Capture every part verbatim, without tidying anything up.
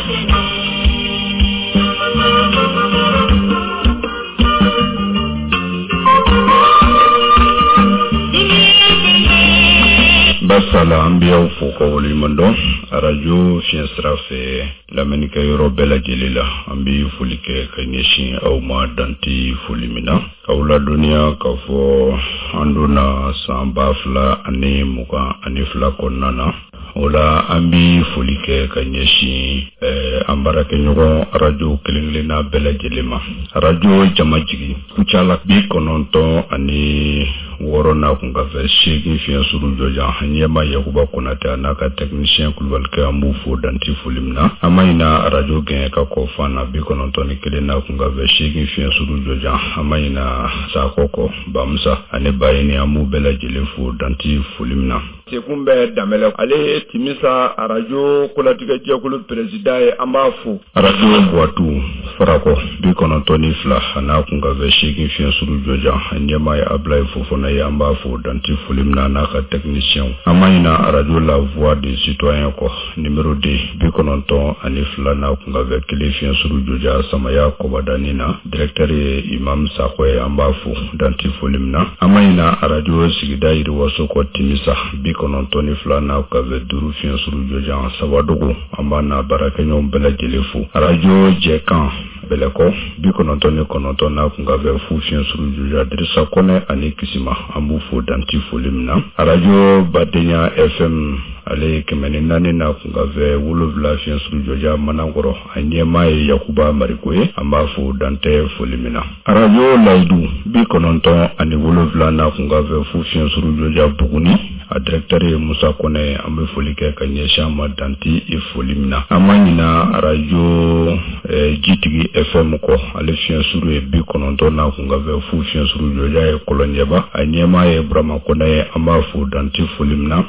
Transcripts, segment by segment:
Basala mbia ufuko ulimando arajo fiensrafe la menika yorobe la jelila ambi fulike kanyeshi au madanti fulimina kaula dunia kafo anduna sambafla ani muka anifla konana ola ambi fulike kanyeshi eh, ambara kenyoro radio kelingilina bela jelima radio jamajigi kuchala bi kononto ani worona kungafe shegi fiensuru joja hanyema yakuba konata naka technicien kulwalke amufo danti fulimna amaina radio gen ka kofana bi kononto ni kelina kungafe shegi fiensuru joja amaina sakoko bamsa ane bayini amu bela jelefu danti fulimna sekumbe damele ale timisa radio kulatika jekulu president ambafu radio watu farako bi kononto ni fla na kungafe shegi fiensuru joja hanyema ya ablay fofona ya ambafu danti fulimna naka technicien amaina radio la voix des citoyens ko numéro deux bi kononto ani fla na kungafe kile fiensuru joja samaya ko badanina directeur imam sakwe ambafu danti fulimna amaina radio sigida iri wasoko timisa bi kononto ni fla na kungafe duru fiensuru joja sawadogo ambana barakenyo bela jelefu radio jekan beleko bi kononto ni kononto na kungafe fu fiensuru joja dirisa kone ani kisima amufo danti fulimna radio badenya fm ale kemeni nani na kungafe wulovla fiensuru joja manangoro anyema yakuba marikoe ambafu dante fulimina radio laidu bi kononto ani wulovla na kungafe fu fiensuru joja buguni a directeur Musa Kone ambe folike kanyesha madanti ifulimna amanyina radio eh, G T F M ko ale fiensuru e bi kononto na kungafe fu fiensuru joja e kolonyeba anyema e brama kone ambafu danti fulimna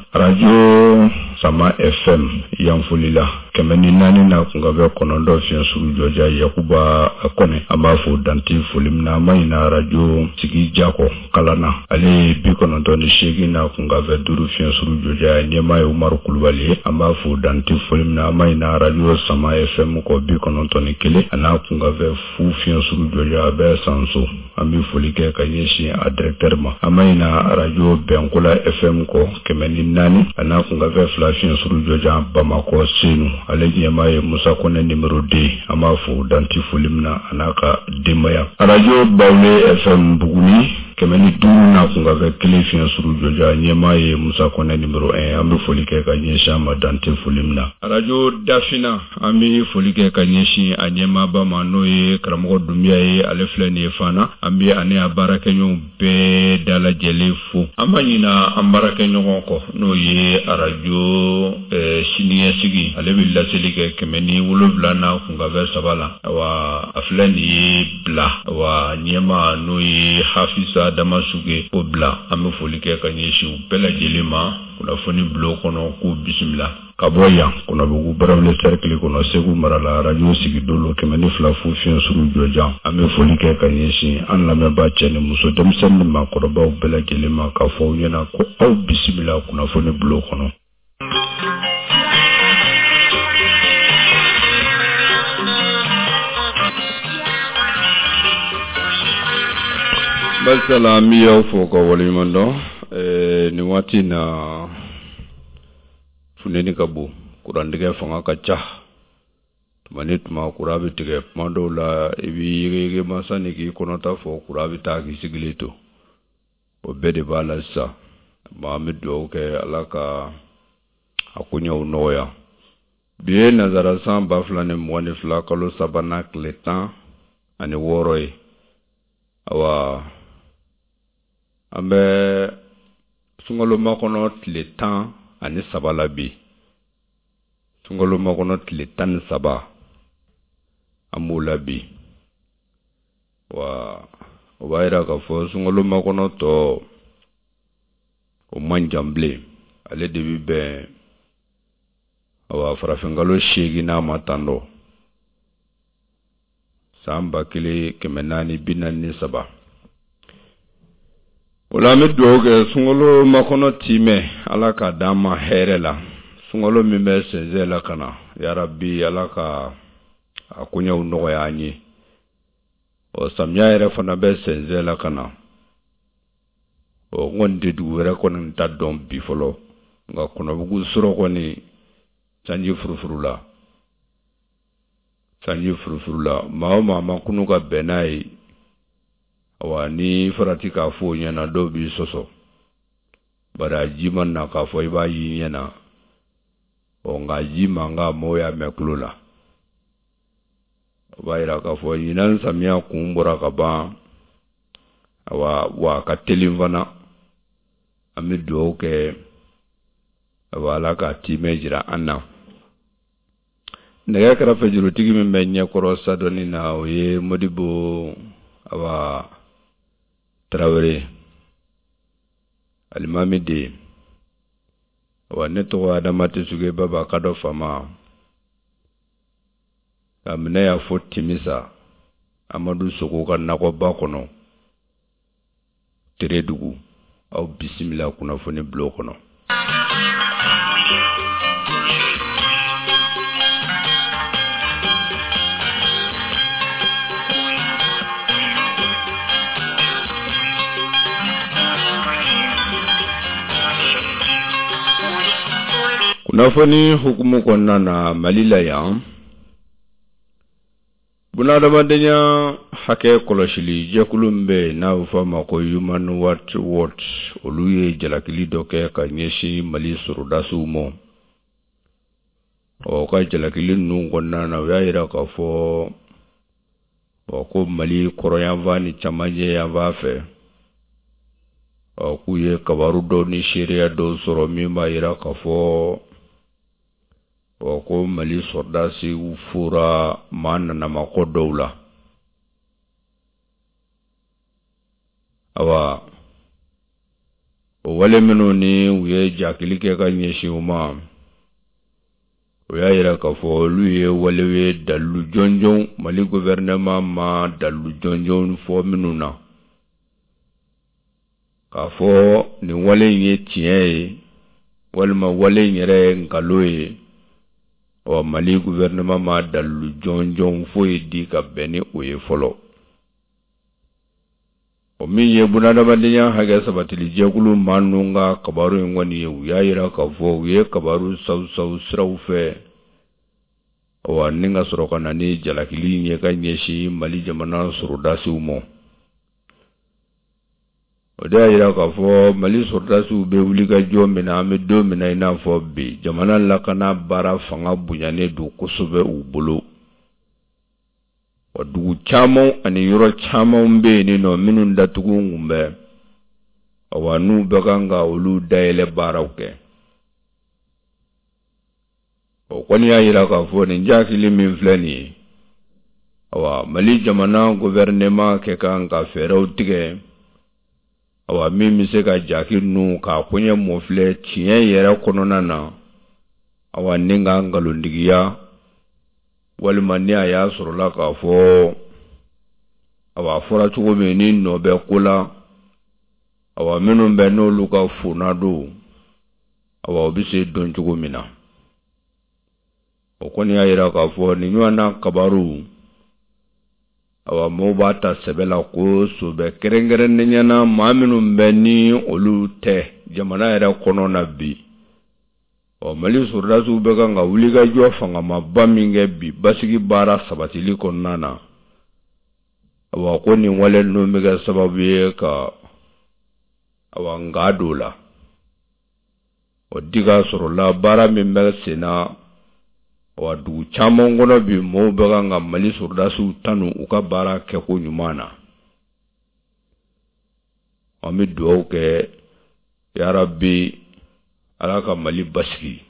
radio Sama F M yamfulila kemeni nani na kungafe konondo fiensuru joja yakuba kone ambafu danti fulimna amanyina radio Sigi Jako kalana ale bi kononto ni shegi na kungafe duru fiensuru joja nyema e Umaru Kulubali ambafu danti fulimna amanyina radio Sama F M ko bi kononto ni kele ana kungafe fu fiensuru joja be sanso ambi folike kanyeshi a directeur ma amanyina radio Benkola F M ko kemeni nani ana kungafe fla fiensuru joja Bamako senu ale nyema e Musa Kone numéro deux amafu danti fulimna anaka demaya radio Bawle F M Buguni kemeni duru na kungafe kele fiensuru joja nyema e Musa Kone numéro un ambi folike kanyesha madanti fulimna radio Dafina ambi folike kanyeshi anyema ba manoye karamogo dumia e alefleni efana ambi ane abarakenyo be dala jelefu amanyina ambarakenyo ko no ye radio eh, shiniye sigi alebilla selike kemeni wulovla na kungafe sabala wa afleni bla wa nyema no ye hafisa damasuge obla ambi folike kanyeshi bela jelema kuna foni blo kono ku bismillah kaboya kuna bugu barable cercle kono segu marala radio sigi dolo kemeni fla fu fiensuru joja ame folike kanyeshi an la meba chene muso dem sen ma koroba bela jelema ka fo yena ko au bismillah kuna foni blo kono basala miyo foko walimando eh, ni wati na funeni kabu kurandige fanga kacha tumani tuma kurabi tige mando la ibi yege masani ki konota fo kurabi taki sigilito obede bala sa maamidu ke alaka akunya unoya biye nazara san baflane mwani flakalo sabana kletan ani woroi awa ambe sungolo makono tletan ani sabalabi sungolo makono tletan saba amulabi wa waira ka fo sungolo makono to o manjamble ale debi be awa farafengalo shegi na matando samba kile kemenani binani saba Ola mi doge sungolo makono time alaka dama herela sungolo mi be sezela kana ya rabbi alaka akunya unogo ya anyi o samya ere fana be senzela kana o ngondi duwere kono tadon bifolo nga kuna bugu suro koni sanji furufurula sanji furufurula mao mama kunu ka benai awani farati ka fo nyana do bi soso bara jiman na ka fo iba yi nyana o nga jima nga moya meklula baira ka fo yinan samia kumbura ka ba awa wa ka telimvana ami do ke wala ka timejira anna nega kara fejuru tigi min benya korosa doni na oye modibo awa Traoré alimami de awa neto adamati suge baba kado fama amne ya fotimisa amadu soko kan nako bakono teredugu au bismillah kuna foni blokono kunafoni hukumu konna na malila ya bunadamadenya hake koloshili jekulumbe na ufama ko Human Rights Watch oluye jalakili doke kanyeshi mali surudasu mo o ka jalakili nu konna na yaira ka fo o ko mali koroyanvani chamaje ya vafe o kuye kabaru do ni sheria do soro mimba ira ka fo wako mali sordasi ufura mana na makodoula awa wale menoni uye jakilike ka nyeshi uma uya ira ka fo luye walewe dalu jonjon mali gouvernement ma dalu jonjon fo menuna ka fo ni wale nye tiye walma wale nyere nkaloye o mali gouvernement ma dalu jonjon fo di ka beni oye folo o mi ye bunada badinya haga sabatili jekulu manunga kabaru ngoni ya yira ka fo ye kabaru saw saw srawfe o aninga soroka nani jalakili nye ka nyeshi mali jamana surudasi umo o da yira ka fo mali surudasi ube ulika jo mina ame do mina ina fo bi jamana lakana bara fanga bunyane du kusube ubulu o dugu chamo ani yoro chamo mbe ni no minun datugu ngumbe o wanu bekanga ulu daile bara uke o kwani ya yira ka fo ni njakili min flani awa mali jamana gouvernement ke kanga fero tige awa mimi se ka jaki nu ka kunye mofle tiye yere konona na awa ninga ngalundigiya walimani aya sorola ka fo awa fora chugo meni no be kula awa minu be no luka funado awa obise don chugo mina okoni ayira ka fo ni nywana kabaru awa mobata sebela ko sube kerengeren nyana maminu mbeni olute jamana era kono na bi o mali surdasu beka nga uliga jo fanga mabaminge bi basigi bara sabatili konnana awa koni wale no mega sababu ye ka awa ngadola o diga sorola bara mimbe sena wa du chamo ngono bi mo bega nga mali surdasu tanu uka bara ke ko nyumana ami duo ke ya rabbi alaka mali baski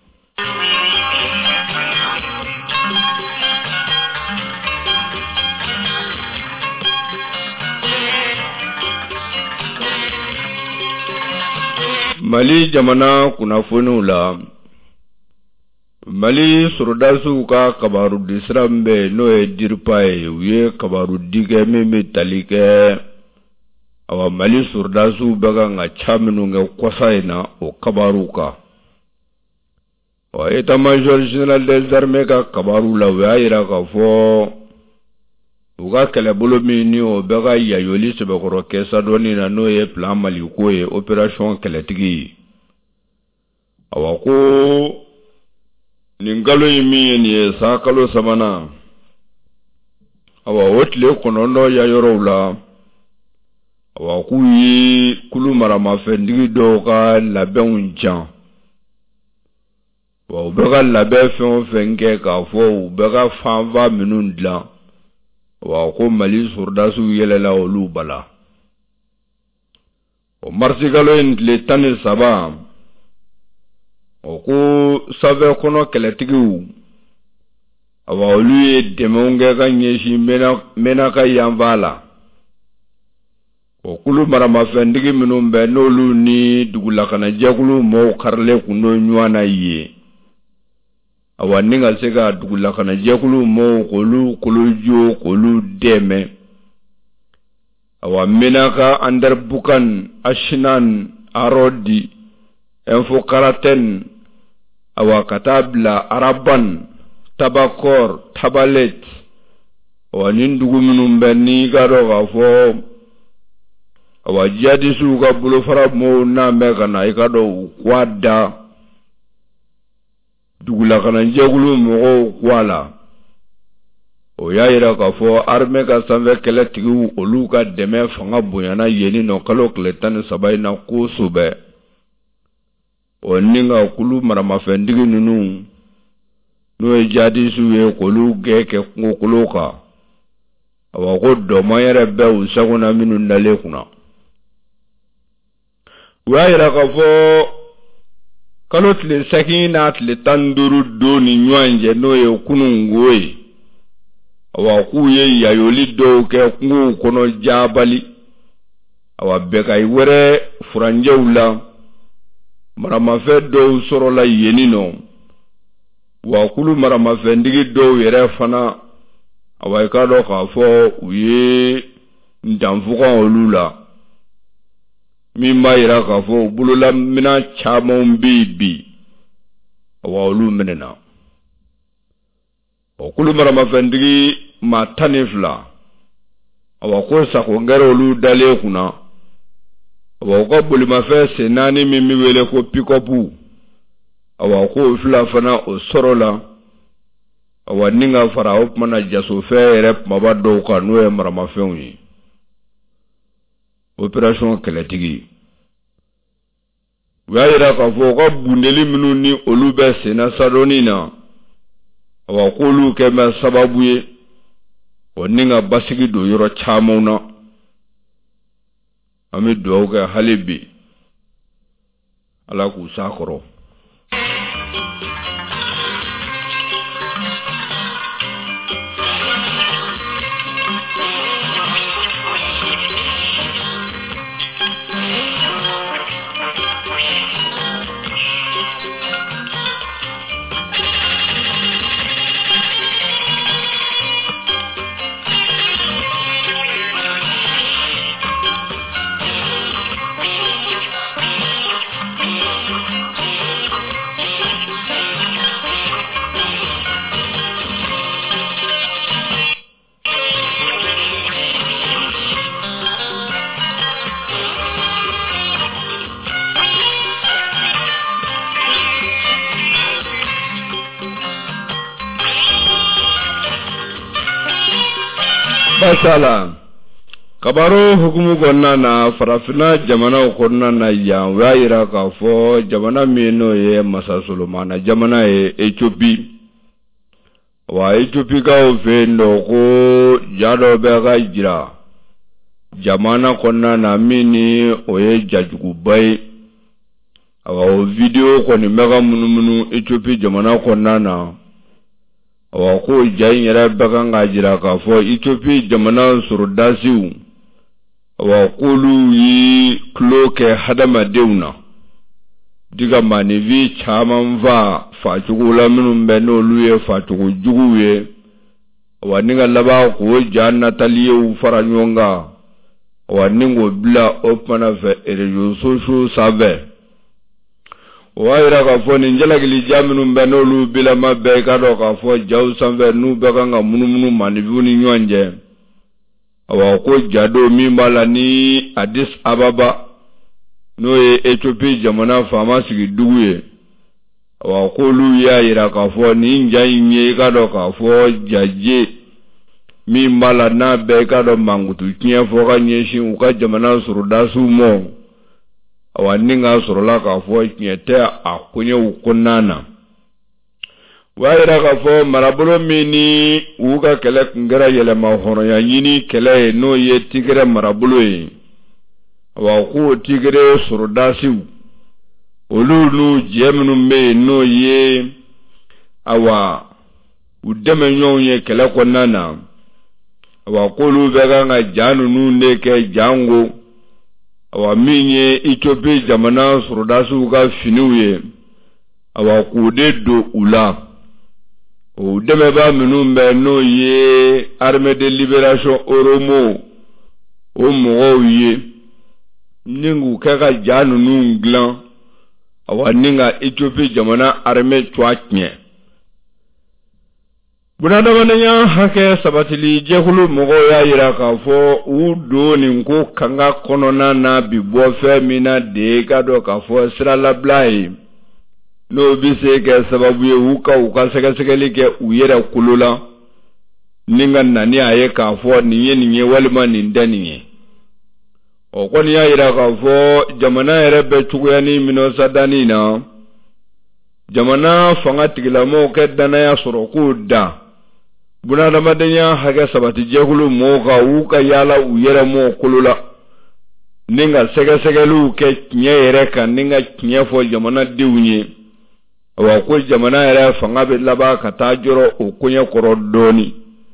mali jamana kuna funula mali surdasu ka kabaru disrambe no e dirpae uye kabaru dige mimi talike awa mali surdasu bega nga chaminu nge kwasaina o kabaru ka wa état-major général des armées ka kabaru la wa ira ka fo uga kele bolo mi ni o bega yayoli sebe koro kesa doni na no ye plan mali ko ye opération keletigi awako ningalo yimi ni sakalo samana awa wotle konondo ya yorowla awako yi kulu marama fendigi do ka labɛnw jan wa u bɛka labɛn fɛn o fɛn kɛ k'a fɔ u bɛka fanfa minnu dilan wa ko Mali sordasiw yɛlɛla olu bala o marsikalo in tile tan ni saba o ko sanfɛ kɔnɔ kɛlɛtigiw awa olu ye dɛmɛw kɛ ka ɲɛsin mɛnaka yanfa la o kulu maramafɛntigi minnu bɛ n'olu ni dugulakanajɛkulu mɔɔw karilen kun do ɲɔgɔn na ye awa ni ka se ka dugulakanajɛkulu mɔɔw k'olu kolojo k'olu dɛmɛ awa menaka Anderbukan Ashinan Arodi Info Karaten awa ka taa bila Araban Tabakor Tabalet awa nin dugu minnu bɛ ni ka dɔ k'a fɔ awa jihadisiw ka bolofara mɔɔw n'a mɛ ka na i ka dɔ u k'a da dugulakanajɛkulu mɔgɔw k'a la o y'a yira k'a fɔ armée ka sanfɛ kɛlɛtigiw olu ka dɛmɛ fanga bonyana yeni nɔ kalo tile tan ni saba in na kosɛbɛ o ni ka kulu maramafɛntigi ninnu n'o ye jihadisiw ye k'olu gɛn kɛ kungokolo kan awa ko dɔma yɛrɛ bɛ u sagona minnu dalen kunna u y'a yira k'a fɔ kalo tile seegin n'a tile tan ni duuru don ni ɲɔgɔn cɛ n'o ye kunungo ye awa k'u ye yayoli dɔw kɛ kungow kɔnɔ jaabali awa bɛkayi wɛrɛ furanjɛw la maramafɛn dɔw sɔrɔla yeni nɔ wa kulu maramafɛntigi dɔw yɛrɛ fana awa i ka dɔn k'a fɔ u ye danfugan olu la min b'a yira k'a fɔ u bolola mina camanw bɛ bi awa olu minɛna o kulu maramafɛntigi maa tan ni fila awa ko sakongɛrɛ olu dalen kunna awa ko bolimafɛn sen naani min bɛ wele ko pick-up awa ko fila fana o sɔrɔ la awa ni ka fara o kuma na jasofɛn yɛrɛ kumaba dɔw kan n'o ye maramafɛnw ye opération kɛlɛtigi u y'a yira k'a fɔ ka bundeli minnu ni olu bɛ senna sadɔni na awa k'olu kɛ mɛ sababu ye o ni ka basigi don yɔrɔ camanw na an bɛ dugawu kɛ hali bi Ala k'u s'a kɔrɔ. Basala kabaro hukumu kɔnɔna na farafina jamanaw kɔnɔna na yan u y'a yira k'a fɔ jamana min n'o ye Masa Solomana jamana ye Ethiopie wa Ethiopie kaw fɛ yen nɔ ko ja dɔ bɛ ka jira jamana kɔnɔna na min ni o ye jajuguba ye awa o video kɔni bɛ ka munumunu Ethiopie jamana kɔnɔna na awa ko ja in yɛrɛ bɛ kan ka jira k'a fɔ Ethiopie jamana sɔrɔdasiw awa k'olu yi tulo kɛ hadamadenw na diga maanifi caman fa facogo la minnu bɛ n'olu ye facogo juguw ye awa ni ka laban k'o ja natali yew fara ɲɔgɔn kan awa ni k'o bila o kumana fɛ réseaux sociaux sanfɛ waira ka fo ni jalagili jaminu mbeno lu bila mabbe ka do ka fo jaw sanve nu be ka nga munumunu manibu ni nyonje awa ko jado mi mala ni Addis Ababa no e Ethiopia jamana fama sigi duguye awa ko lu ya ira ka fo ni njanye ka do ka fo jaje mi mala na be ka do mangutu kiya fo ka nyeshi uka jamana surudasu mo awa ninga surula ka fo kinyete akunye ukunana waira ka fo marabulo mini uka kele ngara yele ma hono ya nyini kele no ye tigre marabulo yi awa ku tigre surudasi olulu jemnu me no ye awa udeme nyonye kele konana awa kulu bega nga janu nu neke jango awa minye Ethiopia jamana surudasu ga finiwe awa kude do ula o deme ba minumbe no ye Armée de Libération Oromo o mo ye ningu kaka janu nu nglan awa ninga Ethiopia jamana armée twaknye bunada wananya hake sabatili jehulu mogo ya ira ka fo udo ni nko kanga konona na bibo fe mina de ka do ka fo sira lablai no bise ke sababu ye uka uka sega segeli ke uyera kulula ninga nani aye ka fo niye niye walima nindaniye o koni ya ira ka fo jamana ere be chuguya ni mino sadani na jamana fanga tigila mo ke dana ya soroku da bunada madanya haga sabati jehulu moga uka yala uyera mo kulula ninga sega segelu ke nyere ka ninga nyefo jamana diwnye wa ko jamana era fanga be laba kata joro okunya korodoni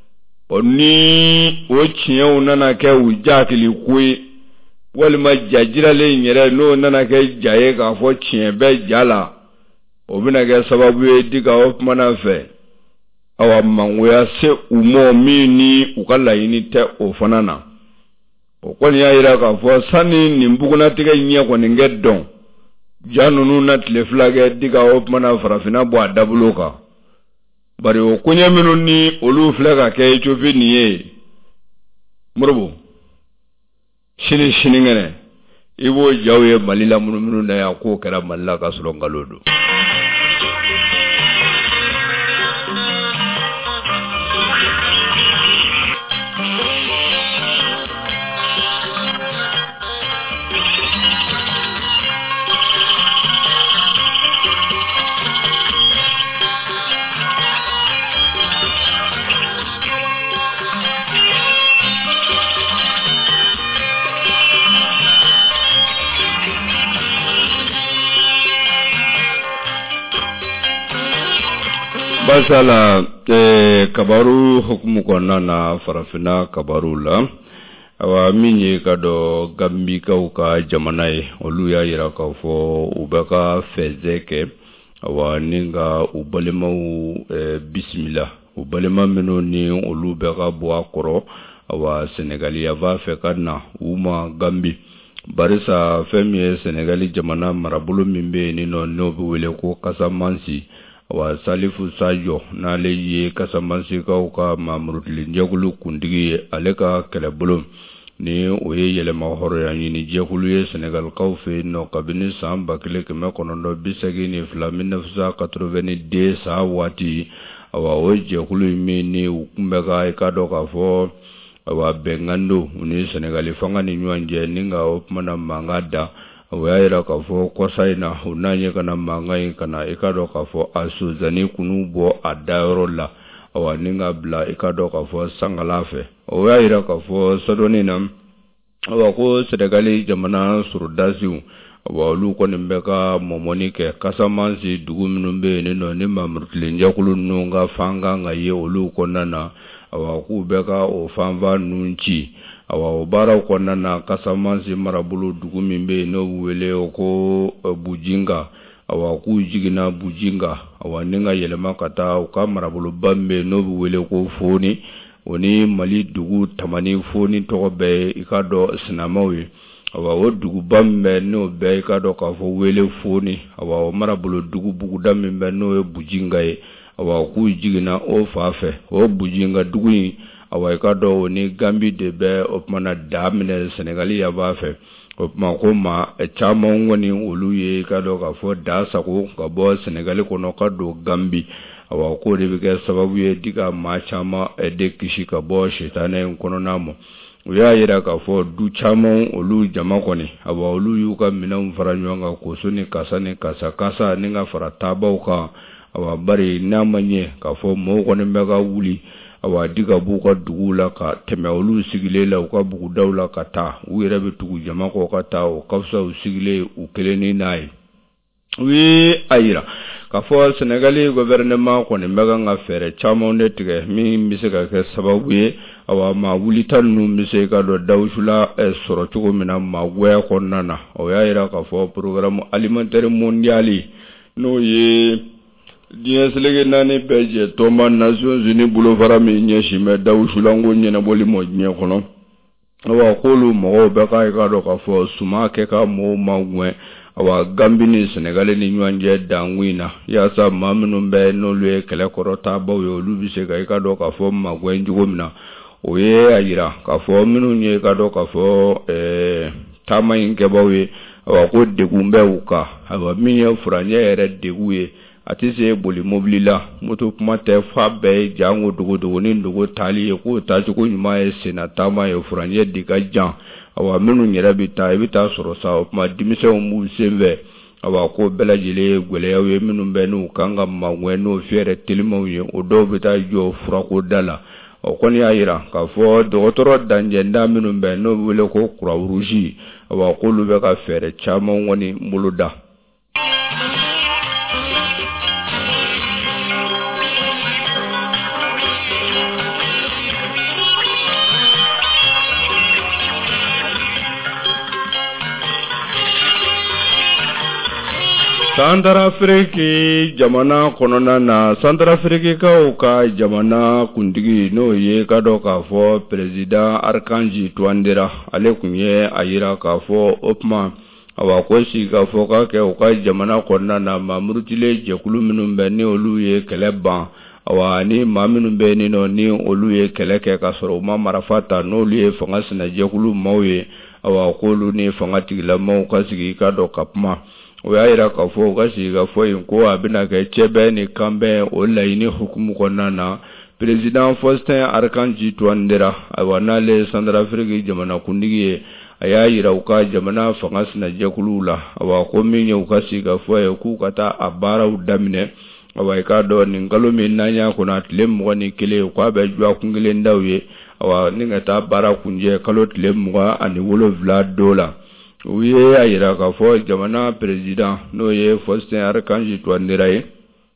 oni o chiyo nana ke ujakili kuyi walima jajira le nyere no nana ke jaye ka fo chiebe jala obina ke sababu e diga of manafe awa mangwea se umo mini ukala ini te ofanana okwani ya ira ka fo sani nimbuguna tige nye kwa ningedon janunu na tleflage diga op mana farafina bo adabuloka bari okunya minu ni olu flaga ke Ethiopia niye murubu shini shini ngene ibo jawe malila munu munu na ya ko kera malila ka sulongalodo basala e kabaru hukumu kona na farafina kabaru la awa minye kado gambi ka uka jamanai olu ya ira ka fo ubeka fezeke awa ninga ubalema u e, bismillah ubalema meno ni olu beka bo akoro awa Senegali ya va fe kana uma gambi barisa femi Senegali jamana marabulu mimbe ni no nobu wele ko kasamansi wa Salifu Sajo na leye kasamansi ka uka mamrutli njagulu kundigi aleka kelebulu ni oye yele mahoro ya nyini jekulu ye Senegal kaufe no kabini samba kile kime konondo bisagi ni flamine fusa katroveni de sa wati awa oye jekulu ime ni ukumbeka ikado kafo awa bengando uni Senegali fanga ni nyuanje ninga opmana mangada awa kafo kosaina unanye kana mangai kana ikado kafo asuzani kunubo adarola awa ninga bla ikado kafo sangalafe awa ira kafo sadonina awa ko Senegali jamana surudasiu awa lu ko nimbeka momonike kasamansi dugu minumbe nino ni mamrutli njakulu nunga fanga ngaye olu konana awa ku beka o fanva nunchi awa obara konana kasamansi marabulu dugu mimbe no wele oko bujinga awa ku jigina bujinga awa ninga yelema kata uka marabulu bambe no wele ko foni oni mali dugu tamani foni tobe ikado sinamawe awa o dugu bambe no be ka do ka fo wele foni awa o marabolo dugu buguda min be no e bujinga e awa ku jigina o fafe o bujinga dugu awa ka do ni gambi de be o mana damne senegali ya ba fe o ma ko ma e chama ngoni oluye ka do ka fo da sako ka bo senegali kono ka do gambi awa ko de be sababu ye diga ma chama e de kishika bo shetane kono namo uya yira ka fo du chama olu jama koni awa olu yu ka minam faranyonga ko suni kasane kasa kasa ninga farataba ka awa bari namanye ka fo mo koni mega wuli awa diga buka dugula ka teme olu sigile la ka bugu dawla ka ta wira be tugu jama ko ka ta o kafsa usigile ukeleni nai wi ayira ka fo senegali gouvernement ko ne mega nga fere chamo ne tige mi misika ke sababu ye awa ma wuli tanu misika do dawshula e soro tugo mina ma gwe ko nana o yayira ka fo programme alimentaire mondial no ye dia selege nani beje toma Nations Unies bulo farami nyeshi me dawshula ngo nyena boli mo nye kono awa kolu mo be ka ka do ka fo suma ke ka mo ma gwe awa gambini senegali ni nyanje dangwina ya sa mamnu be no lue kele korota bo yo lubise ga ka do ka fo ma gwe njugomna oye ayira ka fo minu nye ka do ka fo eh tama inke bawe awa ko de gumbe uka awa minya furanye ere de guye atise boli mobilila moto kuma te fa be jango dugo dugo ni dugo tali ko ta ko nyuma e sena tama e furanye diga jan awa minu nyera bita e bita soro sa ma dimise o mu sembe awa ko bela jile gwele yawe minu be no kanga magwe no fiere tilimo ye o do bita jo fura ko dala o koni ayira ka fo docteur danje nda minu be no wele ko kura uruji awa ko lu be ka fere chama woni muluda Central Afrique jamana konona na Central Afrique ka uka jamana kundigi no ye ka do ka fo president Arkanji Touadera ale kunye ayira ka fo opma awa ko si ka fo ka ke uka jamana konona na mamurutile jekulu minumbe ni olu ye keleba awa ni maminu be ni no ni olu ye keleke ka soro ma marafata no olu ye fanga sina jekulu mawye awa ko lu ni fanga tigila maw ka sigi ka do kapma oya ira ka fo ka si ga fo yin ko abina ka chebe ni kambe o la yini hukumu konna na president Faustin Arkanji Touadera awana le Central Afrique jamana kundigi aya ira uka jamana fangas na jekulula awa ko minye uka si ga fo e ku kata abara udamine awa ka do ni ngalo min nanya kuna tlem woni kele ko be jwa kungile ndawye awa ninga ta bara kunje kalo tlem wa ani wolo vla dola uye ayira ka fo jamana president no ye Faustin Arkanji Touadera ye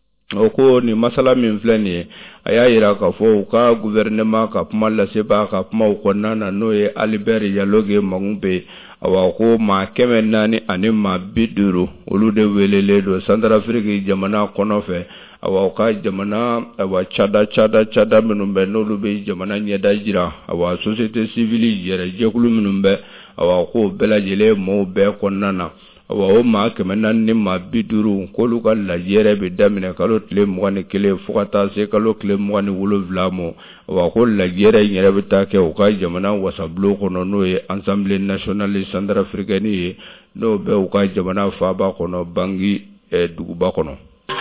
oko ni masala min flani aya yira ka fo ka gouvernement ka pumala seba ka puma ko nana no ye Albert Yaloge Mangumbe awa ko ma keme nani ani ma biduru olu de welele do Central Afrique jamana kono fe awa ka jamana awa chada chada chada minumbe no lube jamana nyeda jira awa société civile yere jekulu minumbe awa ko bela jele mo be konnana awa o ma kemena ni ma biduru ko lu ka la yere be damine kalo tle mo ne kele fukata se kalo kle mo ne wolo vlamo awa ko la yere nyere be ta ke o ka jamana wasablo kono no e Assemblée nationale centrafricaine no be o ka jamana fa ba kono bangi e dugu ba kono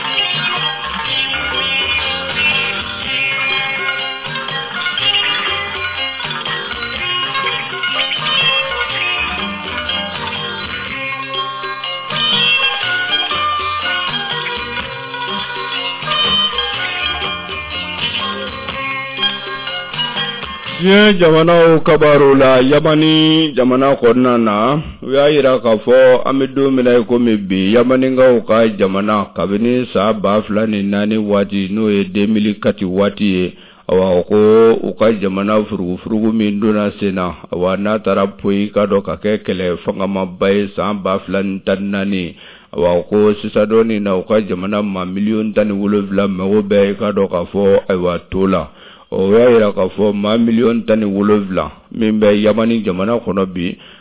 ye jamana o kabarula yamani jamana konna na ya ira ka fo amido mina ko mebi yamani nga o ka jamana kabini sa ba fulani nani wati no e deux mille quatre wati awa ko o ka jamana furugu furugu min dona sena awa na tarapoi ka do ka kekele fanga mabai sa ba fulani tanani awa ko sisadoni na o ka jamana ma million tani wolovla mago be ka do ka fo awa tola o ya ira ka fo ma million tani wolovla min be yamani jamana kono bi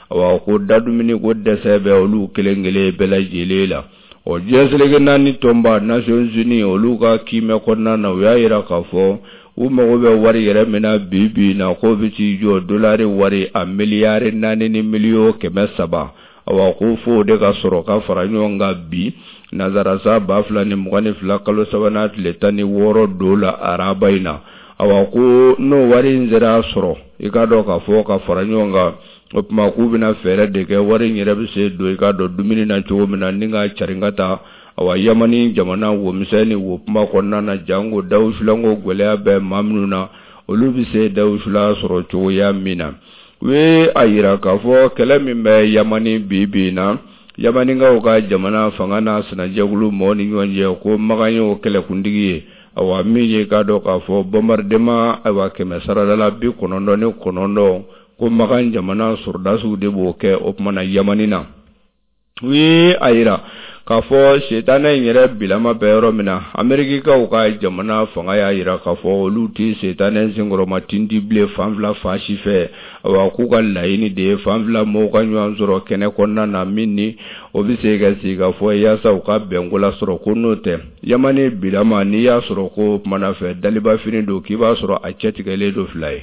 awa ko dadumini ko desebe olu kelengele bela jelela o jeselege nani tomba Nations Unies olu ka kime konna na yayira kafo uma gobe wari yere mena bibi na ko biti jo dolari wari a miliyari nani ni miliyo keme saba awa ko fo de ka soro ka faranyonga bi nazara sa bafla ni mugani fla kalo sabana letani woro dola arabaina awa ko no wari nzera soro ikado ka fo ka faranyonga opma ku bina fere de ke wari nyere bise do ikado dumini na chuo mina ninga charingata awa yamani jamana wo misani wo puma konna na jango dawshulango golea be mamnuna olubise dawshula soro chuo ya mina we ayira ka fo kelemi be yamani bibina yamani nga uka jamana fangana sina jagulu moni nyonje ko maganyo kele kundigi awa miye kado ka fo bombardement awa kemesara dala bi konondo ne konondo ko magan jamana surdasu de boke opmana yamanina wi ayira ka fo shetana nyere bilama bero mina ameriki ka uka jamana fanga ya ayira ka fo luti shetana zingoro matindi ble famvla fashi fe awa kuka laini de famvla mo ka nyanzoro kene konna na minni obise ga siga fo ya sa uka bengola soro kunote yamani bilama ni ya soro ko mana fe daliba fini do kiba soro a chetigale do fly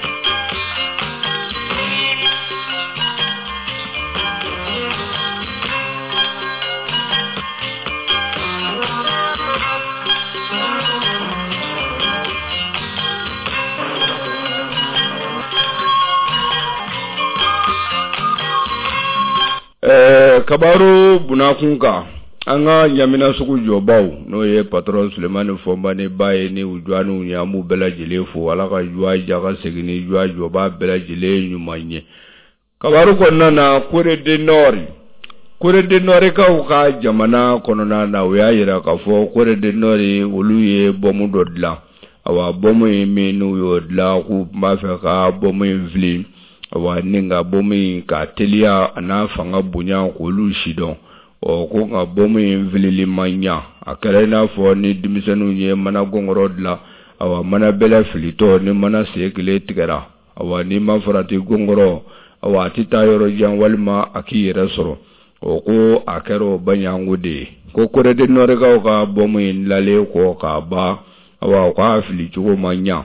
kabaru bunakunka anga nyamina suku jobaw no ye patron Sulemani Fombani baye ni ujwanu nyamu bela jilefu wala ka jwa jaga segini jwa joba bela jile nyumanye kabaru konna na kure de nori kure de nori ka uka jamana konona na uyayira ka fo kure de nori uluye bomu dodla awa bomu imenu yodla ku mafaka bomu invli awa ninga bomu ka telia ana fanga bunya ko lu shidon o ko nga bomu invili manya akere na fo ni dimisenu nye mana gongorodla awa mana bela filito ni mana sekile tigara awa ni mafarati gongoro awa tita yoro jan walma akire soro o ko akero banyangude ko kore de norega ka bomu in lale ko ka ba awa ka filito manya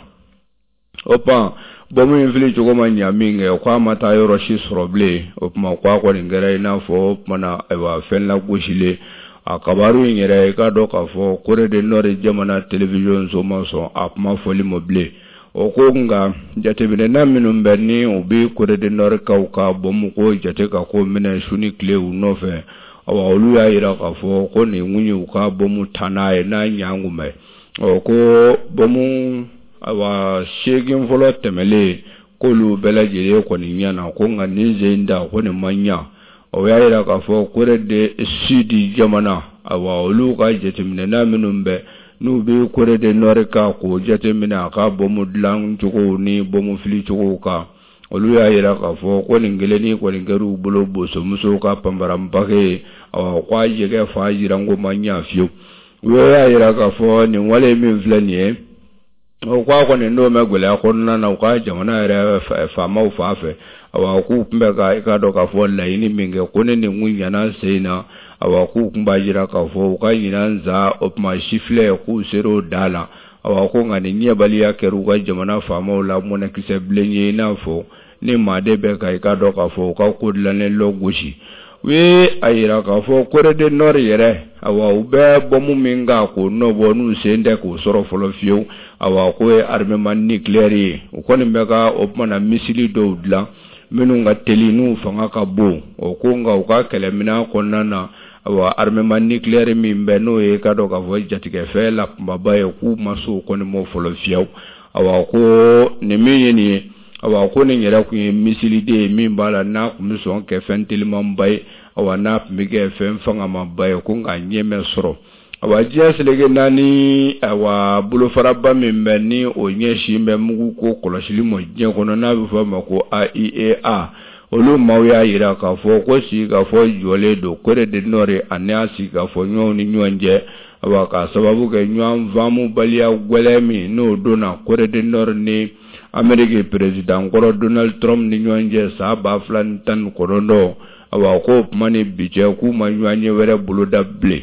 opa bomu invili jogo manya minge kwa mata yoro shi soroble opma kwa kwa ngere na fo mana ewa fenla goshile akabaru ngere ka do ka fo kore de nore jamana television so maso apma foli moble oko nga jate bine na minum berni obi kore de nore ka ka bomu ko jate ka ko mena shuni kle unofe awa olu ya ira ka fo ko ni munyu ka bomu tanae na nyangume oko bomu awa shegin folo temele kolu bela jere ko ni nyana ko nga ninje nda ko ni manya o yaira ka fo kore de sudi jamana awa olu ka jetimne na minumbe nu be kore de norika ko jetimina ka bomu dlang tuko ni bomu fili tuko ka olu yaira ka fo ko ni ngeleni ko ni garu bulo boso muso ka pambara mpake awa kwa jege fa jirango manya fiyo we yaira ka fo ni wale mi vlanie o kwa kwa ni ndo megwele akonna na kwa jamana ere fa ma fa fe awa ku kumbe ka ikado ka fo la ini minge kone ni ngunya na seina awa ku kumba jira ka fo ka yinanza opma shifle ku zero dala awa ku ngani nya bali ya keru ka jamana fa ma la mona kise blenye na fo ni made be ka ikado ka fo ka ku lane logushi we ayira ka fo kore de nor yere awa ube bomu minga ko no bonu sende ko soro folo fiu awa ko armement nucléaire ko ni mega opmana misili do dla menu nga telinu fanga ka bo o ko nga ka kelemina ko nana awa armement nucléaire mi mbeno e ka do ka fo jatike fe la baba e ku maso ko ni mo folo fiu awa ko ni miyeni awa ko ni nyera ku misili de mi mbala na ku mison ke fentilman bay awa na mige fen fanga mabay ko nga nyeme soro awa jeselege nani awa bulo faraba membeni o nyeshi memugu ko kolosili mo je kono na bi fama ko A I E A olu mawya yira ka fo ko si ka fo jole do kore de nore anasi ka fo nyoni nyonje awa ka sababu ke nyam vamu balia gwelemi no dona kore de nore ni America president koro Donald Trump ni nyonje sa ba flan tan korondo awa ko mani bije ku ma nyanye were bulu da ble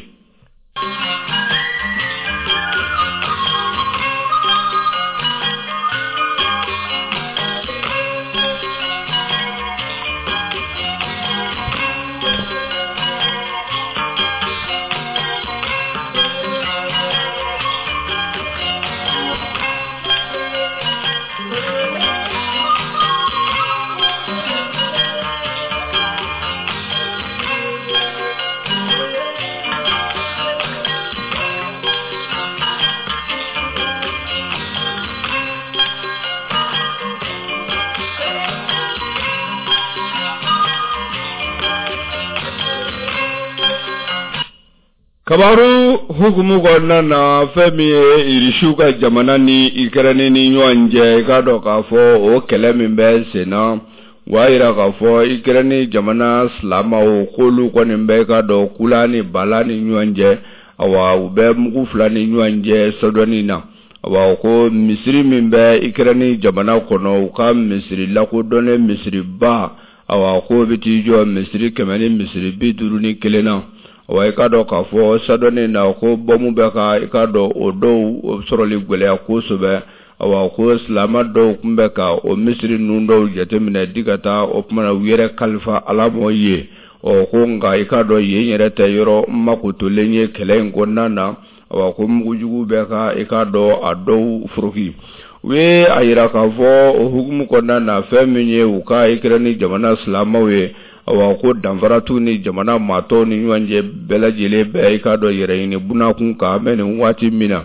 Kabaru hukumu gonna na femi irishuka jamana ni ikrani ni nyonje kado kafo o kelemi mbe sena waira kafo ikrani jamana slama o kulu kwani mbe kado kulani balani nyonje awa ube mugu fulani nyonje sodoni na awa ko misiri mbe ikrani jamana kono uka misiri lako done misiri ba awa ko bitijo misiri kemeni misiri biduru ni kelena wa ikado kafo sadoni na ko bomu beka ikado odo soroli gwele ko sobe awa ko slama do kumbeka o misri nundo jetemina digata opmana wire kalfa alamo ye o ko nga ikado ye nyerete yoro makuto lenye kelen gonnana awa ko mujugu beka ikado ado furuki we ayira kafo hukumu konnana feminye uka ikrani jamana slama we awa ko danfaratu ni jamana mato ni nyanje bela jele be ikado yere ni buna kun ka meni wati mina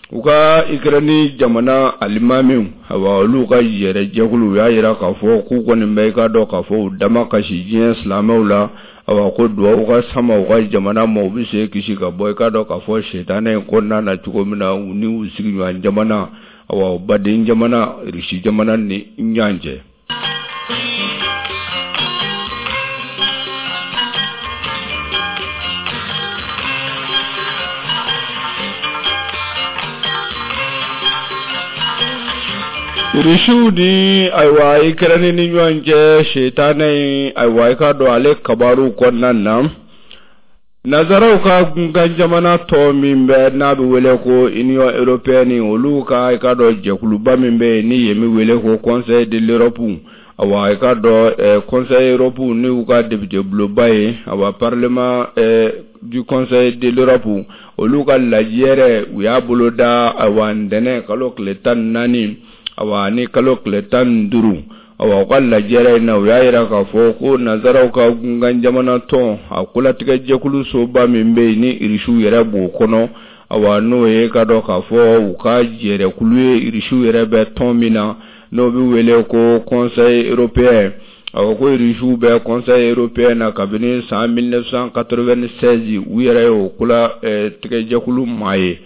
uka ikrani jamana alimami awa luka yere jekulu ya yira ka fo ku ko ni be ikado ka fo dama ka shi jin islamawla awa ko do uka sama uka jamana mo bise kishi ka boy ikado ka fo shetane ko na na tuko mina uni usigi jamana awa badin jamana rishi jamana ni nyanje Rishu ni aiwa ikrani ni nyonje shetane aiwa ikado ale kabaru konnana nazara ka ganjamana to mimbe na bi wele ko Union Européenne oluka ikado jekulu ba mimbe ni yemi wele ko Conseil de l'Europe awa ikado eh, Conseil Europe ni uka député blobaye awa parlement eh, du Conseil de l'Europe oluka la yere uya boloda awa ndene kalo kletan nani awa ni kalo kletan duru awa kwalla jere na uyayira ka foko nazara ka gungan jamana to akula tige jekulu so ba mimbe ni irishu yere bo kono awa no ye ka do ka fo uka jere kulu irishu yere be tomina no bi wele ko Conseil Européen awa ko irishu be Conseil Européen na kabini sa mille neuf cent quatre-vingt-seize uyere okula eh, tige jekulu maye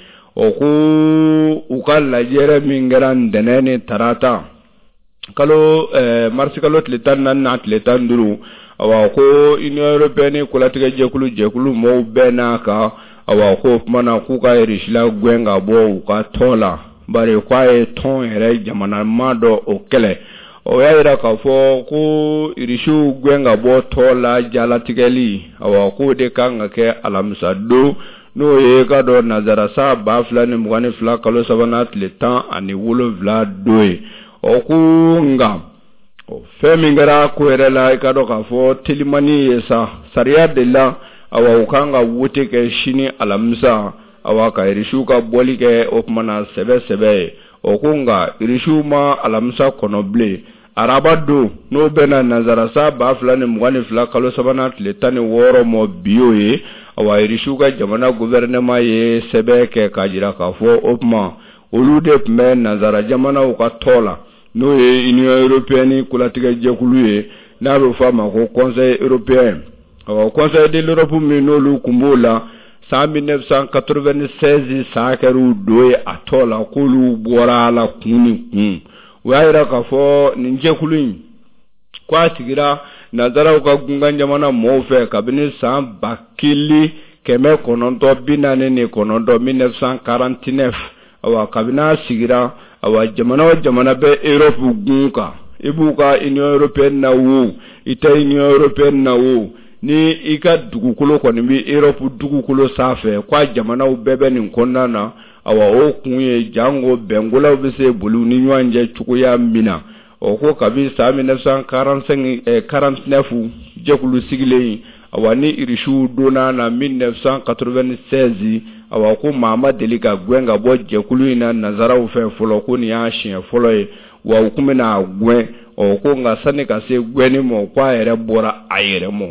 oku ukalla jere mingaran denene tarata kalo eh, marsi kalo tletan nan na tletan duru awa ko Union Européenne kula tige jekulu jekulu mo bena ka awa ko mana ku ka irishla gwenga bo ka tola bare kwa e ton ere jamana mado okele o yaira ka fo ku irishu gwenga bo tola jala tigeli awa ko de kanga ke alamsa do no ye ka do nazara sa ba flani mugani fla kalo sabanat le temps ani wolo vla doe okunga o femingara ko erela ka do ka fo tilimani yesa sariya de la awa ukanga wote ke shini alamsa awa ka irishu ka boli ke opmana sebe sebe okunga irishu ma alamsa konoble arabado no bena nazara sa ba flani mugani fla kalo sabanat le tani woro mo bioye awa irishuka jamana gouvernement ye sebeke kajira ka fo opma olude pme nazara jamana uka tola no ye Union Européenne kula tige jekulu ye na ro fama ko Conseil Européen awa Conseil de l'Europe mi no lu kumbola sa mille neuf cent quatre-vingt-seize sa keru doye atola kulu bora la kuni kun waira ka fo ninjekulu kwa tigira nazara uka gungan jamana mofe kabini san bakili keme kononto binane ni konondo mille neuf cent quarante-neuf awa kabina sigira awa jamana o jamana be Europe gunka ibuka Union Européenne na wo ita Union Européenne na wo ni ika dugukolo koni bi Europe dugukolo safe kwa jamana u bebe ni konna na awa o kunye jango bengola bese bulu ni nyanje chukuya mina o ko kabi sa mille neuf cent quarante-cinq eh, quarante-neuf jekulu sigile awa ni irishu dona na mille neuf cent quatre-vingt-seize awa ko mama delika gwenga bo jekulu ina nazara u fe folo ko ni ya shin folo e wa hukumena gwen o ko nga sane ka se gweni mo kwa ere bora ayere mo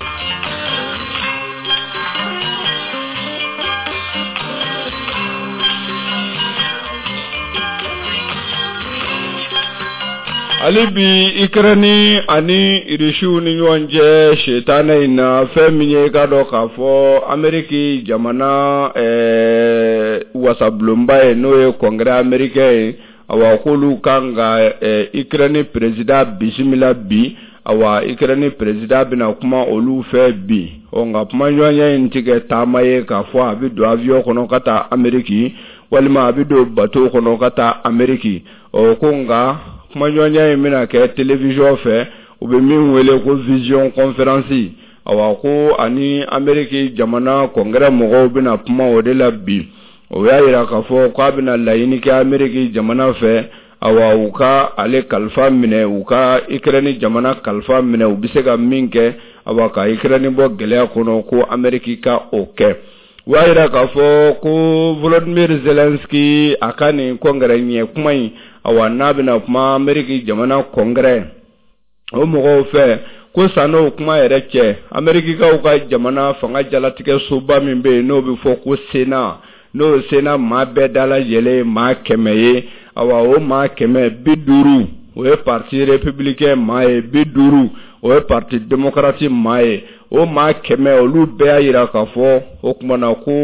alibi ikrani ani irishu ni nyonje shetana ina feminye kado kafo Ameriki jamana eh wasablumba e no kongre americain awa kulu kanga eh, ikrani president bisimila bi awa ikrani president bina kuma olu fe bi onga kuma nyonye ntige tamaye kafo abido avion kono kata Ameriki walima abido bateau kono kata Ameriki o konga kuma nyonye imina ke television fe ube min wele ko vision conference awa ko ani Ameriki jamana kongre mogo bina kuma odela bi o ya ira ka fo ko abina layini ke Ameriki jamana fe awa uka ale kalfa mine uka ikrani jamana kalfa mine ubisega minke awa ka ikrani bo gele kono ko Ameriki ka oke wa ira ka fo ko Volodymyr Zelensky akani kongre nye kumai awa nabina kuma Ameriki jamana kongre o mogo fe ko sano kuma ereke Ameriki ka uka jamana fanga jalatike soba mimbe no bi fo ko sena no sena ma bedala yele ma kemeye awa o ma keme biduru o e parti républicain maye biduru o e parti démocratique maye o ma keme olu be ayira ka fo o kuma na ko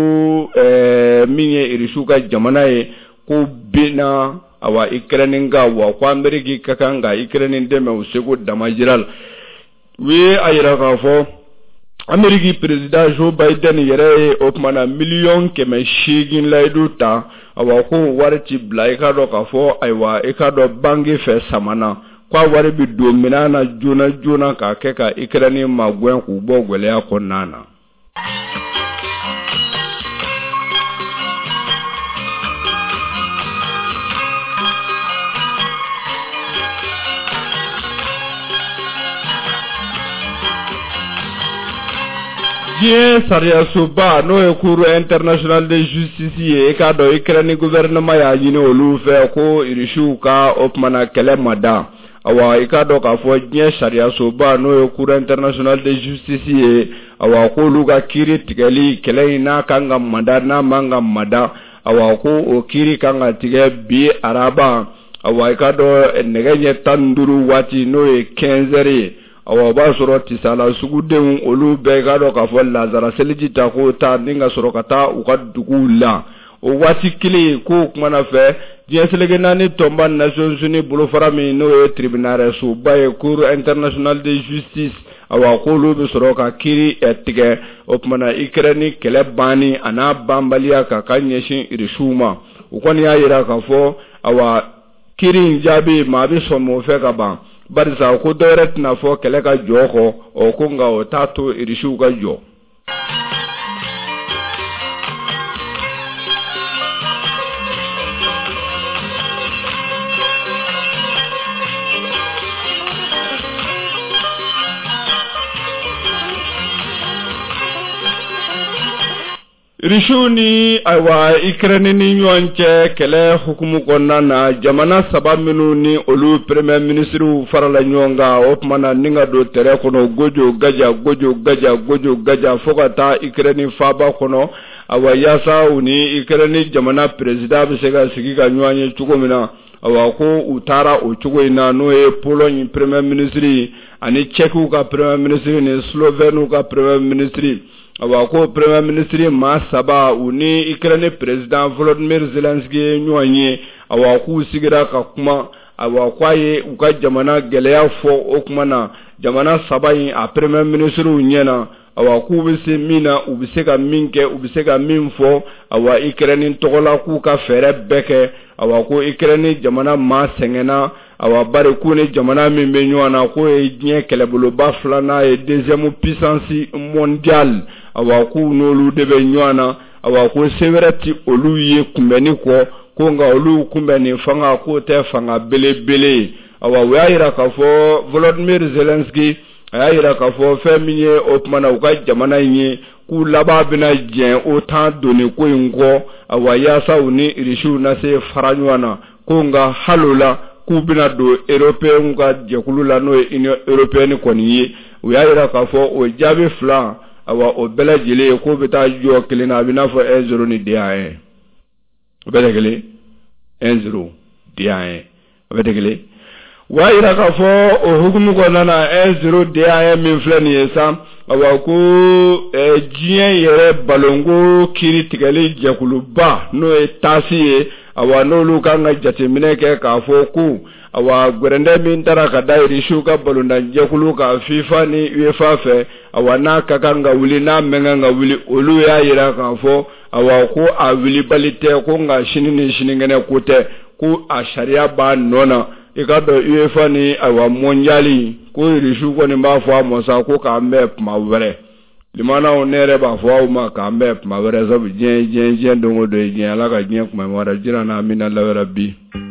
eh minye irishuka jamana ye ko bina awa Ukraine nga wa kwa Ameriki kakanga Ukraine ndeme usego damajiral we ayira ka fo Ameriki president Joe Biden yere opmana million keme shigin laiduta awa ko warti blaika do ka fo aywa ikado bangi fe samana kwa wari bi domina na jona jona ka keka Ukraine magwen ku bogwele akonana Bien Saria Soba no e cour international de justice e ka do Ukraine gouvernement ya yini olu fe ko irishuka opmana kele mada awa ikado ka fo bien Saria Soba no e cour international de justice e awa ko luga kiri tikeli kele ina kanga mada na manga mada awa ko o kiri kanga tige bi araba awa ikado negenye tanduru wati no e quinze awa ba soro tisala suguden olu be ga do ka fo Lazara seliji ta ko ta ninga soro kata u ka dugula o wati kili ko kuma na fe jeselege nani tomba Nations Unies bulu farami no e tribunal su baye cour international de justice awa ko lu be soro ka kiri etige o kuma na Ukraine kele bani ana bambalia ka kanyeshin irishuma ukoni ya ira ka fo awa kiri njabi ma bi somo fe ka ba barisa ko doret na fo kele ka joko o kunga o tato irishu ka jo Rishuni awa Ukraine ni nyonche kele hukumu konna na jamana saba minu ni olu premier ministre farala nyonga opmana ninga do tere kono gojo gaja gojo gaja gojo gaja fokata Ukraine faba kono awa yasa uni Ukraine jamana president bisega sigika nyanye chukomina awa ko utara o chugo ina no e Pologne premier ministre ani Czech ka premier ministre ni Slovene ka premier ministre awa ko premier ministre ma saba uni Ukraine president Volodymyr Zelensky nyonye awa ku sigira ka kuma awa kwaye uka jamana geleya fo okuma na jamana saba yi a premier ministre nyena awa ku bi se mina u bi se ka min kɛ u bi se ka min fɔ awa Ukraine tɔgɔla k'u ka fɛrɛ bɛɛ kɛ awa ko Ukraine jamana ma sɛngɛna awa bari ku ni jamana min bɛ ɲɔgɔn na ko ye diɲɛ kɛlɛboloba filanan ye deuxième puissance mondiale awa ku n'olu de bɛ ɲɔgɔn na awa ko se wɛrɛ ti olu ye kunbɛnni kɔ ko nka olu kunbɛnni fanga ko tɛ fanga belebele awa u y'a yira k'a fɔ Volodymyr Zelensky a y'a yira k'a fɔ fɛn min ye o tuma na u ka jamana in ye k'u laban bɛna jɛn o temps donni ko in kɔ awa yaasa u ni Rusiw na se fara ɲɔgɔn na ko nka hali la k'u bɛna don Européen ka jɛkulu la n'o ye Union Européenne kɔni ye u y'a yira k'a fɔ o jaabi fila awa o bɛɛ lajɛlen ye k'o bɛ taa jɔ kelen na a bɛ n'a fɔ un zéro ni D A un o bɛɛ lajɛlen un zéro D A un o bɛɛ lajɛlen wa yira k'a fɔ o hukumu kɔnɔna na un zéro D A un min filɛ nin ye sa awa ko diɲɛ yɛrɛ balonko kiri tigɛli jɛkuluba n'o ye taasi ye awa n'olu kan ka jateminɛ kɛ k'a fɔ ko awa gwɛrɛndɛ min taara ka da Rusiw ka balontan jɛkulu ka FIFA ni UEFA fɛ awa n'a ka kan ka wuli n'a mɛn kan ka wuli olu y'a yira k'a fɔ awa ko a wulibali tɛ ko nka sini ni sinikɛnɛ ko tɛ ko a sariya b'a nɔ na i ka dɔn UEFA ni awa mondiali ko Rusiw kɔni b'a fɔ a ma sa ko k'an bɛn kuma wɛrɛ limanaw ne yɛrɛ b'a fɔ aw ma k'an bɛn kuma wɛrɛ sabu diɲɛ diɲɛ diɲɛ don o don diɲɛ Ala ka diɲɛ kuma wɛrɛ jira na amina lawɛrɛ bi